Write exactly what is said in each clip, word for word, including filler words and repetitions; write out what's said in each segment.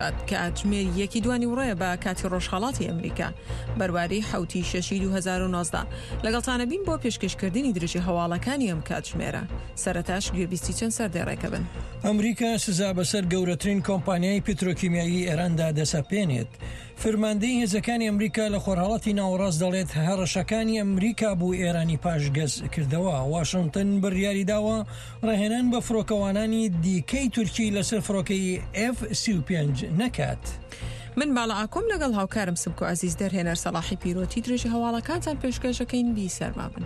کە ئەجمێر یەکی دوانی وڕێە بە کاتی ڕۆژهەڵاتی ئەمریکا بەرواری حوتی شەشی دوو هەزار و نۆزدە لەگەڵتانە بین بۆ پێشکەشکردنی درێژی هەواڵەکانی ئەم کاتژمێرە. سەرەتاش گوێبیستی چەند سەردێڕێکە بن. ئەمریکا سزا بەسەر گەورەترین کۆمپانیای پیترۆکیمیایی ئێراندا دەسەپێنێت. فرماندەی هێزەکانی ئەمریکا لە خۆرهەڵاتی ناوەڕاست دەڵێت هەڕەشەکانی ئەمریکا بوو ئێرانی پاشگەز کردەوە. واشنگتن بڕیاری داوە ڕاهێنان بە فڕۆکەوانانی دیکەی تورکی لەسەر فڕۆکەی ئێف سی و پێنج نەکات. من باڵا ئاکۆم لەگەڵ هاوکارم سبک و عەزیز دەرهێنەر سەلاحی پیرۆتی درێژی هەواڵەکانتان پێشکەشەکەین بی سەرما بن.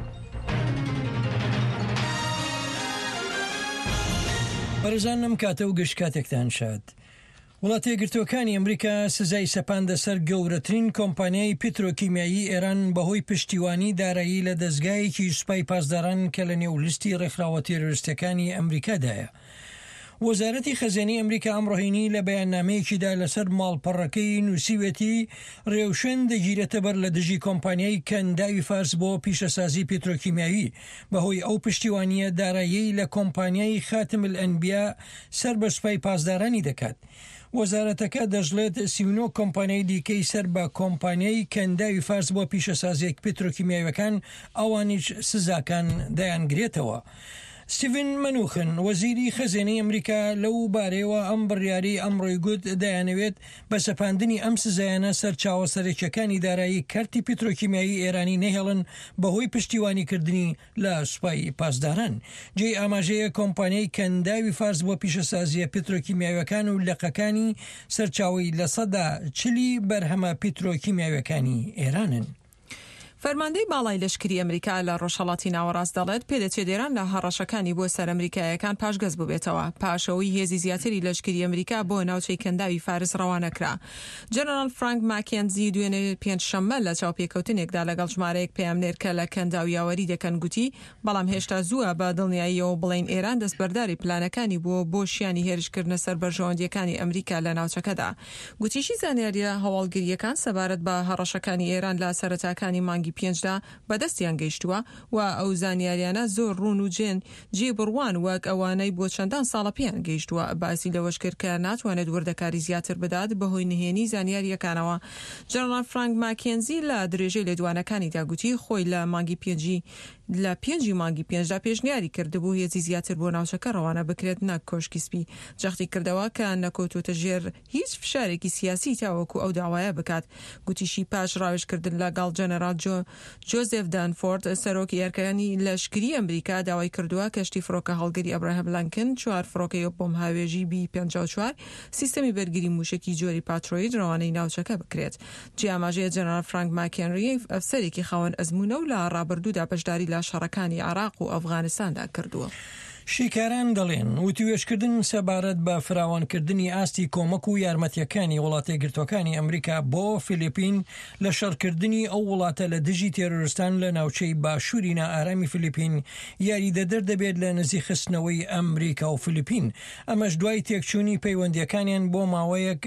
بەرزانم کاتە و گشت کاتێکتان شاد. وڵاتە یەکگرتووەکانی ئەمریکا سزای سەپاندە سەر گەورەترین کۆمپانیای پیترۆکیمیایی ئێران بەهۆی پشتیوانی دارایی لە دەستگایەکی سوپای پاسداران کە لە نێو لیستی ڕێکخراوە تێرۆریستەکانی ئەمریکادایە. وەزارەتی خەزانەی ئەمریکا ئەمڕۆهینی لە بەیاننامەیەکیدا لەسەر ماڵپەڕەکەی نووسیوێتی ڕێوشێن دەگیرێتە بەر لە دژی کۆمپانیای کەنداوی فارس بۆ پیشەسازی پیترۆکیمیایی بەهۆی ئەو پشتیوانیە دارایی لە کۆمپانیای خاتم الئەنبیا سەر بە سوپای پاسدارانی دەکات. وەزارەتەکە دەژڵێت سی و نۆ کۆمپانیای دیکەی سەر بە کۆمپانیای کەنداوی فارس بۆ پیشەسازیەک پیترۆکیمیاویەکان ئەوانیش سزاکان دەیانگرێتەوە. ستیڤن منوخن وەزیری خەزانەی ئەمریکا لەو بارەیەوە ئەم بڕیاری ئەمڕۆی گوت دەیانەوێت بە سەپاندنی ئەم سزایانە سەر چاوەسەرێکیەکانی دارایی کارتی پیترۆکیمیایی ئێرانی نەهێڵن بەهۆی پشتیوانیکردنی لە سوپای پاسداران. جێی ئاماژەیە کۆمپانیای کەنداوی فارس بۆ پیشەسازیە پیترۆکیمیاویەکان و لەقەکانی سەرچاوی لە سەدا چلی بەرهەمە پیترۆکیمیاویەکانی ئێرانن. فەرماندەی باڵای لەشکری ئەمریکا لە ڕۆژهەڵاتی ناوەڕاست دەڵێت پێدەچێت ئێران لە هەڕەشەکانی بۆ سەر ئەمریکایەکان پاشگەز ببێتەوە پاشەوەی هێزی زیاتری لەشکری ئەمریکا بۆ ناوچەی کەنداوی فارس ڕەوانەکرا. جەنەرال فرانک ماکێنزی دوێنێ پێنجشەممە لە چاوپێکەوتنێکدا لەگەڵ ژمارەیەک پەیامنێر کە لە کەنداو یاوەری دەکەن گوتی بەڵام هێشتا زووە بە دڵنیاییەوە بڵین ئێران دەستبەرداری پلانەکانی بووە بۆ شیانی هێرشکردنە سەر بەرژەوەندیەکانی ئەمریکا لە ناوچەکەدا. گوتیشی زانیاریە هەواڵگریەکان سەبارەت بە هەڕەشەکانی ئێران لە سەرەتاکانی مانگی پێنجدا بەدەستیان گەیشتووە و ئەو زانیاریانە زۆر ڕوون و جێن جێ بڕوان وەک ئەوانەی بۆ چەندان ساڵە پێیان گەیشتووە. باسی لەوەش کرد کە ناتوانێت وردەکاری زیاتر بدات بەهۆی نهێنی زانیاریەکانەوە. جەنەرال فرانک ماکێنزی لە درێژەی لێدوانەکانیدا گوتی خۆی لە مانگی پێنجی لە پێنجی مانگی پێنجدا پێشنیاری کردبوو هێزی زیاتر بۆ ناوچەکە ڕەوانە بکرێت نەک کۆشکی سپی. جەختی کردەوە کە نەکۆتوتە ژێر هیچ فشارێکی سیاسی تاوەکو ئەو داوایە بکات. گوتیشی پاش ڕاوێژکردن لەگەڵ جەنەرال جۆ جۆزێف دانفۆرد سەرۆکی یارکەکانی لەشکری ئەمریکا داوای کردووە کەشتی فڕۆکە هەڵگری ئەبراهام لینکن چوار فڕۆکەی بۆم هاوێژی بی پێنجا و چوار سیستەمی بەرگری موشکی جۆری پاترۆید ڕەوانەی ناوچەکە بکرێت. جیاماژەیە جەنەرال فرانک ماکێنری ئەفسەرێکی خاوەن ئەزموونە و لە ڕابردوودا بەشداری لە شەڕەکانی عێراق و ئەفغانستاندا کردووە. شیکاران دەڵێن وتوێشکردن سەبارەت بە فراوانکردنی ئاستی کۆمەک و یارمەتیەکانی وڵاتە یەکگرتووەکانی ئەمریکا بۆ فیلیپین لە شەڕکردنی ئەو وڵاتە لە دژی تێرۆریستان لە ناوچەی باشووری نائارامی فیلیپین یاریدەدەر دەبێت لە نزیخستنەوەی ئەمریکا و فیلیپین. ئەمەش دوای تێکچوونی پەیوەندیەکانیان بۆ ماوەیەک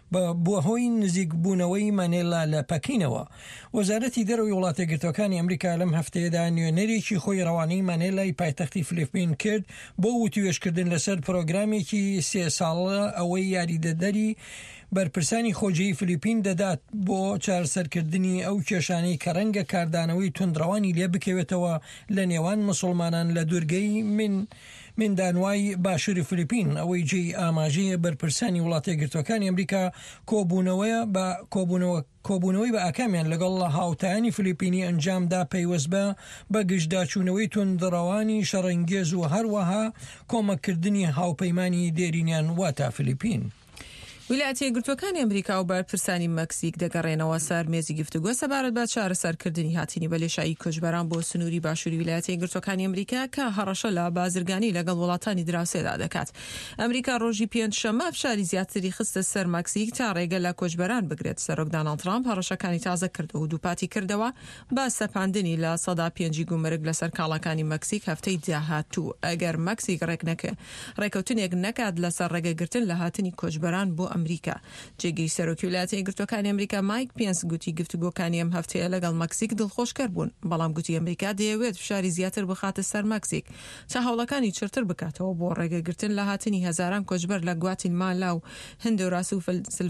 بۆ هۆی نزیکبوونەوەی مانێلا لە پەکینەوە. وەزارەتی دەرەوەی وڵاتە یەکگرتووەکانی ئەمریکا لەم هەفتەیەدا نوێنەرێکی خۆی ڕەوانەی مانێلای پایتەختی فیلیپین کرد بۆ وتوێشکردن لەسەر پرۆگرامێکی سێ ساڵە ئەوەی یاریدەدەری بەرپرسانی خۆجێی فیلیپین دەدات بۆ چارەسەرکردنی ئەو کێشانەی کە ڕەنگە کاردانەوەی توندڕەوانی لێ بکەوێتەوە لە نێوان مسلمانان لە دوورگەی من مندانوای باشووری فیلیپین. ئەوەی جێی ئاماژەیە بەرپرسانی وڵاتە یەکگرتووەکانی ئەمریکا کۆبوونەوەیە بە کۆبوونەوە کۆبوونەوەی بە ئاکامیان لەگەڵ هاوتایانی فیلیپینی ئەنجامدا پەیوەست بە بە گشتداچوونەوەی توندڕەوانی شەڕەنگێز و هەروەها کۆمەکردنی هاوپەیمانی دێرینیان واتە فیلیپین. ویلایەتە یەکگرتووەکانی ئەمریکا و بەرپرسانی مەکسیک دەگەڕێنەوە سەر مێزی گفتوگۆ سەبارەت بە چارەسەرکردنی هاتینی بەلێشایی کوژبەران بۆ سنووری باشووری ویلایەتە یەکگرتووەکانی ئەمریکا کە هەڕەشە لە بازرگانی لەگەڵ وڵاتانی دراوسێدا دەکات. ئەمریکا ڕۆژی پێنجشەممە فشاری زیاتری خستە سەر مەکسیک تا ڕێگە لە کوژبەران بگرێت. سەرۆک دۆناڵد ترامپ هەڕەشەکانی تازە کردەوە و دووپاتی کردەوە بە سەپاندنی لە سەدا پێنجی گومرگ لەسەر کاڵەکانی مەکسیک هەفتەی داهاتوو ئەگەر مەکسیک ڕێک نەکە ڕێکەوتنێک نەکات لەسەر ڕێگەگرتن لە هاتنی کوژبەران بۆ ئەمریکا. جێگەی سەرۆکی ویلایەتە یەکگرتووەکانی ئەمریکا مایک پێنس گوتی گفتوگۆکانی ئەم هەفتەیە لەگەڵ مەکسیک دڵخۆشکەر بوون، بەڵام گوتی ئەمریکا دەیەوێت فشاری زیاتر بخاتە سەر مەکسیک تا هەوڵەکانی چرتر بکاتەوە بۆ ڕێگەگرتن لە هاتنی هەزاران کۆچبەر لە گواتیمالا و هەند و ڕاست و